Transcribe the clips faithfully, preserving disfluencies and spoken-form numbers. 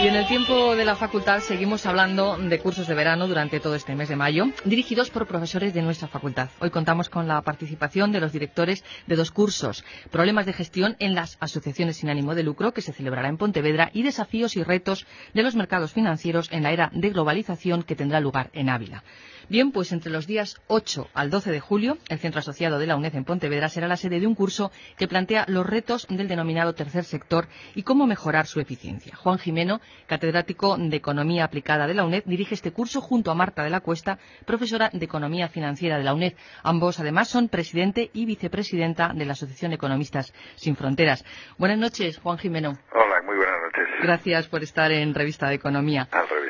Y en el tiempo de la facultad seguimos hablando de cursos de verano durante todo este mes de mayo, dirigidos por profesores de nuestra facultad. Hoy contamos con la participación de los directores de dos cursos: Problemas de gestión en las asociaciones sin ánimo de lucro, que se celebrará en Pontevedra, y Desafíos y retos de los mercados financieros en la era de globalización, que tendrá lugar en Ávila. Bien, pues entre los días ocho al doce de julio, el Centro Asociado de la UNED en Pontevedra será la sede de un curso que plantea los retos del denominado tercer sector y cómo mejorar su eficiencia. Juan Jimeno, catedrático de Economía Aplicada de la UNED, dirige este curso junto a Marta de la Cuesta, profesora de Economía Financiera de la UNED. Ambos, además, son presidente y vicepresidenta de la Asociación de Economistas Sin Fronteras. Buenas noches, Juan Jimeno. Hola, muy buenas noches. Gracias por estar en Revista de Economía. Al revés.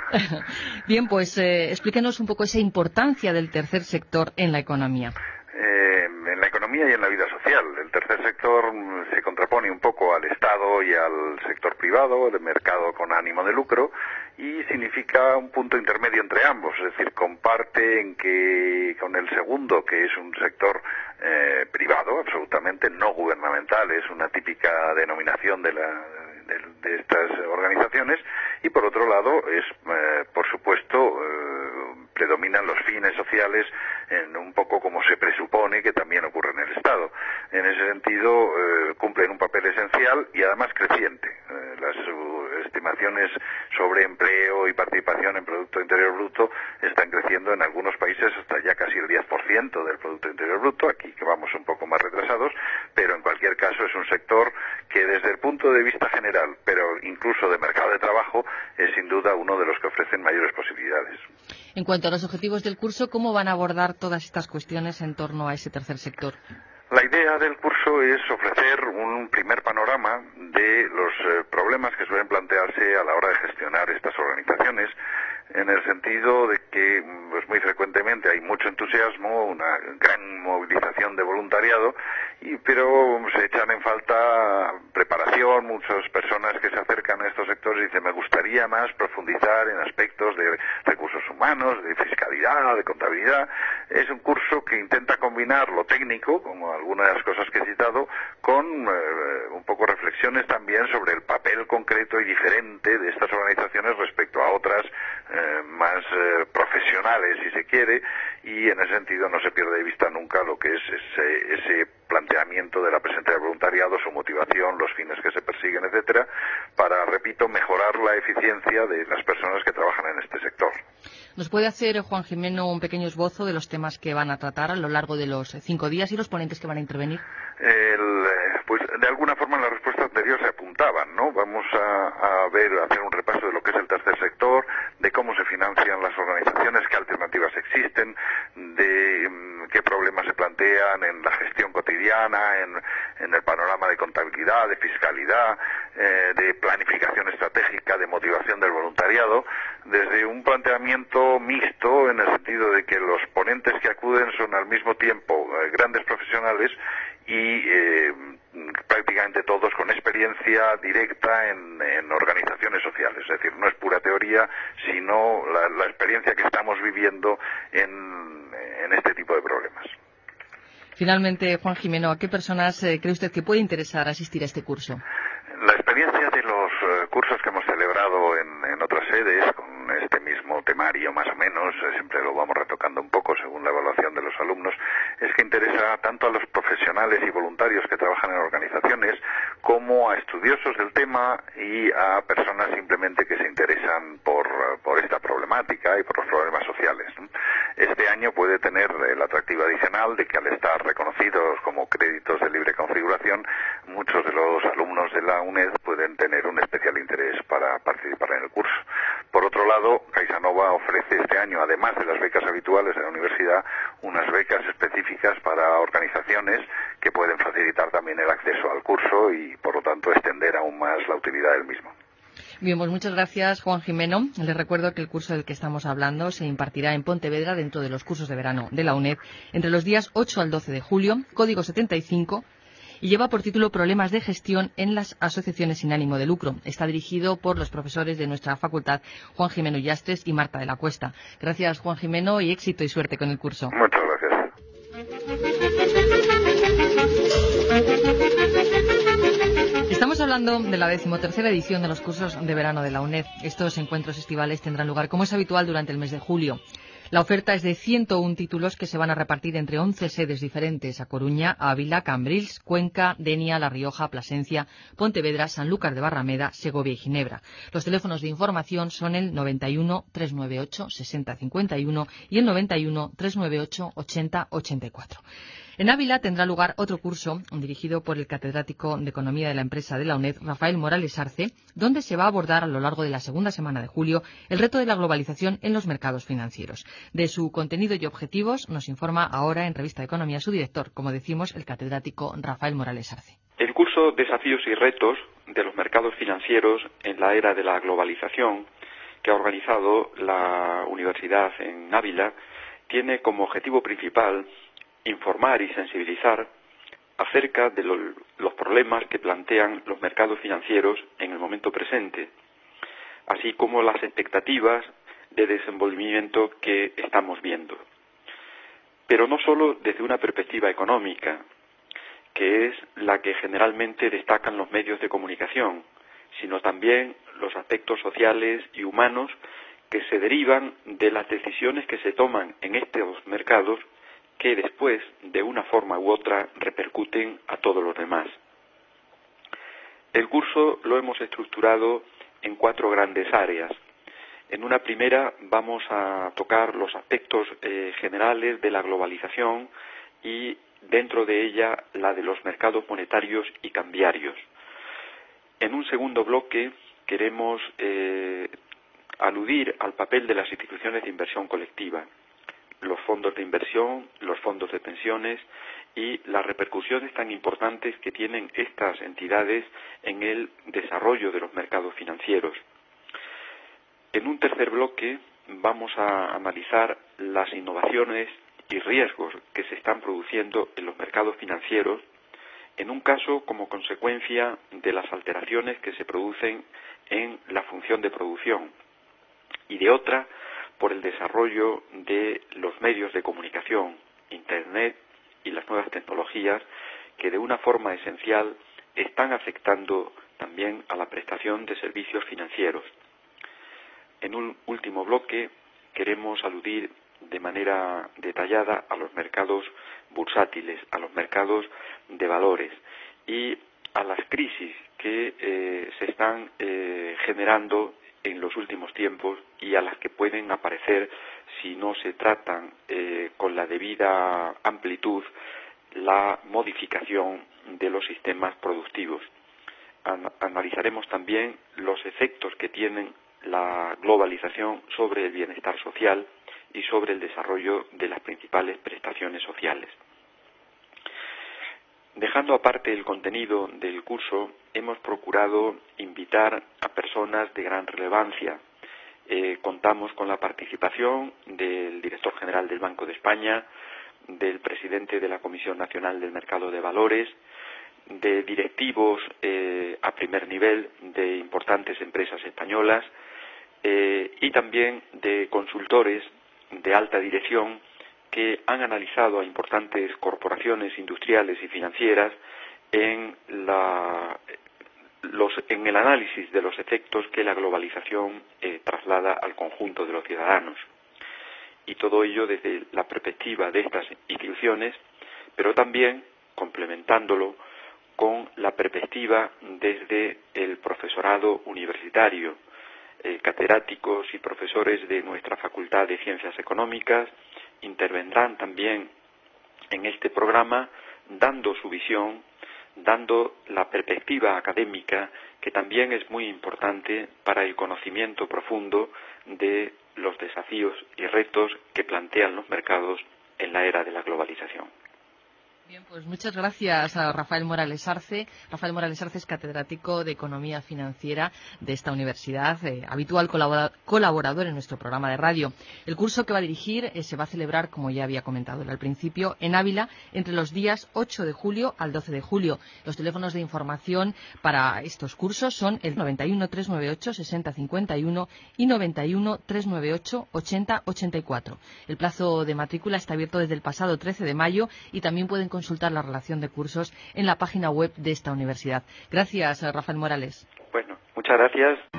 Bien, pues eh, explíquenos un poco esa importancia del tercer sector en la economía. Eh, en la economía y en la vida social. El tercer sector se contrapone un poco al Estado y al sector privado, el mercado con ánimo de lucro, y significa un punto intermedio entre ambos, es decir, comparte en que con el segundo, que es un sector eh, privado, absolutamente no gubernamental, es una típica denominación de la de, de estas organizaciones, y por otro lado es, eh, por supuesto, eh, predominan los fines sociales en un poco como se presupone que también ocurre en el Estado. En ese sentido, eh, cumplen un papel esencial y además creciente. Eh, las uh, estimaciones sobre empleo y participación en Producto Interior Bruto están creciendo en algunos países hasta ya casi el diez por ciento del Producto Interior Bruto, aquí que vamos un poco más retrasados, pero en cualquier caso es un sector que desde el punto de vista general, pero incluso de mercado de trabajo, es sin duda uno de los que ofrecen mayores posibilidades. En cuanto a los objetivos del curso, ¿cómo van a abordar todas estas cuestiones en torno a ese tercer sector? La idea del curso es ofrecer un primer panorama de los eh, problemas que suelen plantearse a la hora de gestionar estas organizaciones, en el sentido de que pues, muy frecuentemente hay mucho entusiasmo, una gran movilización de voluntariado, y, pero se echan en falta preparación. Muchas personas que se acercan a estos sectores dicen: me gustaría más profundizar en aspectos de recursos humanos, de fiscalidad, de contabilidad. Es un curso que intenta combinar lo técnico, como algunas de las cosas que he citado, con eh, un poco reflexiones también sobre el papel concreto y diferente de estas organizaciones respecto a otras eh, más eh, profesionales, si se quiere, y en ese sentido no se pierde de vista nunca lo que es ese, ese planteamiento de la presencia de voluntariado, su motivación, los fines que se persiguen, etcétera, para, repito, mejorar la eficiencia de las personas que trabajan en este sector. ¿Nos puede hacer, Juan Jimeno, un pequeño esbozo de los temas que van a tratar a lo largo de los cinco días y los ponentes que van a intervenir? El, pues de alguna forma en la respuesta anterior se apuntaban, ¿no? Vamos a, a ver, a hacer un repaso de lo que es el tercer sector, de cómo se financian las organizaciones, qué alternativas existen, de um, qué problemas se plantean en la gestión cotidiana, en, en el panorama de contabilidad, de fiscalidad, eh, de planificación estratégica, de motivación del voluntariado, desde un planteamiento mixto, en el sentido de que los ponentes que acuden son al mismo tiempo eh, grandes profesionales y eh, prácticamente todos con experiencia directa en, en organizaciones sociales. Es decir, no es pura teoría, sino la, la experiencia que estamos viviendo en, en este tipo de problemas. Finalmente, Juan Jimeno, ¿a qué personas eh, cree usted que puede interesar asistir a este curso? La experiencia de los uh, cursos que hemos celebrado en, en otras sedes, con este mismo temario más o menos, eh, siempre lo vamos retocando un poco según la evaluación de los alumnos, es que interesa tanto a los profesionales y voluntarios que trabajan en organizaciones, como a estudiosos del tema y a personas simplemente que se interesan por, por esta problemática y por los problemas sociales. Este año puede tener el atractivo adicional de que, al estar reconocidos como créditos de libre configuración, muchos de los alumnos de la UNED pueden tener un especial interés para participar en el curso. Por otro lado, CaixaNova ofrece este año, además de las becas habituales de la universidad, unas becas específicas para organizaciones que pueden facilitar también el acceso al curso y, por lo tanto, extender aún más la utilidad del mismo. Bien, pues muchas gracias, Juan Jimeno. Les recuerdo que el curso del que estamos hablando se impartirá en Pontevedra dentro de los cursos de verano de la UNED entre los días ocho al doce de julio, código setenta y cinco, y lleva por título Problemas de gestión en las asociaciones sin ánimo de lucro. Está dirigido por los profesores de nuestra facultad, Juan Jimeno Yastres y Marta de la Cuesta. Gracias, Juan Jimeno, y éxito y suerte con el curso. Muchas gracias. Estamos Estamos hablando de la decimotercera edición de los cursos de verano de la UNED. Estos encuentros estivales tendrán lugar, como es habitual, durante el mes de julio. La oferta es de ciento uno títulos que se van a repartir entre once sedes diferentes: A Coruña, Ávila, Cambrils, Cuenca, Denia, La Rioja, Plasencia, Pontevedra, Sanlúcar de Barrameda, Segovia y Ginebra. Los teléfonos de información son el noventa y uno, trescientos noventa y ocho, sesenta cincuenta y uno y el noventa y uno, trescientos noventa y ocho, ochenta ochenta y cuatro. En Ávila tendrá lugar otro curso dirigido por el catedrático de Economía de la empresa de la UNED, Rafael Morales Arce, donde se va a abordar a lo largo de la segunda semana de julio el reto de la globalización en los mercados financieros. De su contenido y objetivos nos informa ahora en Revista de Economía su director, como decimos, el catedrático Rafael Morales Arce. El curso Desafíos y retos de los mercados financieros en la era de la globalización, que ha organizado la Universidad en Ávila, tiene como objetivo principal informar y sensibilizar acerca de lo, los problemas que plantean los mercados financieros en el momento presente, así como las expectativas de desenvolvimiento que estamos viendo. Pero no solo desde una perspectiva económica, que es la que generalmente destacan los medios de comunicación, sino también los aspectos sociales y humanos que se derivan de las decisiones que se toman en estos mercados, que después, de una forma u otra, repercuten a todos los demás. El curso lo hemos estructurado en cuatro grandes áreas. En una primera vamos a tocar los aspectos eh, generales de la globalización y dentro de ella la de los mercados monetarios y cambiarios. En un segundo bloque queremos eh, aludir al papel de las instituciones de inversión colectiva, los fondos de inversión, los fondos de pensiones y las repercusiones tan importantes que tienen estas entidades en el desarrollo de los mercados financieros. En un tercer bloque vamos a analizar las innovaciones y riesgos que se están produciendo en los mercados financieros, en un caso como consecuencia de las alteraciones que se producen en la función de producción y de otra por el desarrollo de los medios de comunicación, Internet y las nuevas tecnologías que de una forma esencial están afectando también a la prestación de servicios financieros. En un último bloque queremos aludir de manera detallada a los mercados bursátiles, a los mercados de valores y a las crisis que eh, se están eh, generando en los últimos tiempos y a las que pueden aparecer si no se tratan eh, con la debida amplitud la modificación de los sistemas productivos. An- analizaremos también los efectos que tienen la globalización sobre el bienestar social y sobre el desarrollo de las principales prestaciones sociales. Dejando aparte el contenido del curso, hemos procurado invitar a personas de gran relevancia. Eh, contamos con la participación del director general del Banco de España, del presidente de la Comisión Nacional del Mercado de Valores, de directivos eh, a primer nivel de importantes empresas españolas eh, y también de consultores de alta dirección que han analizado a importantes corporaciones industriales y financieras en, la, los, en el análisis de los efectos que la globalización eh, traslada al conjunto de los ciudadanos. Y todo ello desde la perspectiva de estas instituciones, pero también complementándolo con la perspectiva desde el profesorado universitario, eh, catedráticos y profesores de nuestra Facultad de Ciencias Económicas intervendrán también en este programa dando su visión, dando la perspectiva académica que también es muy importante para el conocimiento profundo de los desafíos y retos que plantean los mercados en la era de la globalización. Bien, pues muchas gracias a Rafael Morales Arce. Rafael Morales Arce es catedrático de Economía Financiera de esta universidad, eh, habitual colabora- colaborador en nuestro programa de radio. El curso que va a dirigir eh, se va a celebrar, como ya había comentado al principio, en Ávila entre los días ocho de julio al doce de julio. Los teléfonos de información para estos cursos son el noventa y uno, trescientos noventa y ocho, sesenta cincuenta y uno y noventa y uno, trescientos noventa y ocho, ochenta ochenta y cuatro. El plazo de matrícula está abierto desde el pasado trece de mayo y también pueden consultar consultar la relación de cursos en la página web de esta universidad. Gracias, Rafael Morales. Bueno, muchas gracias.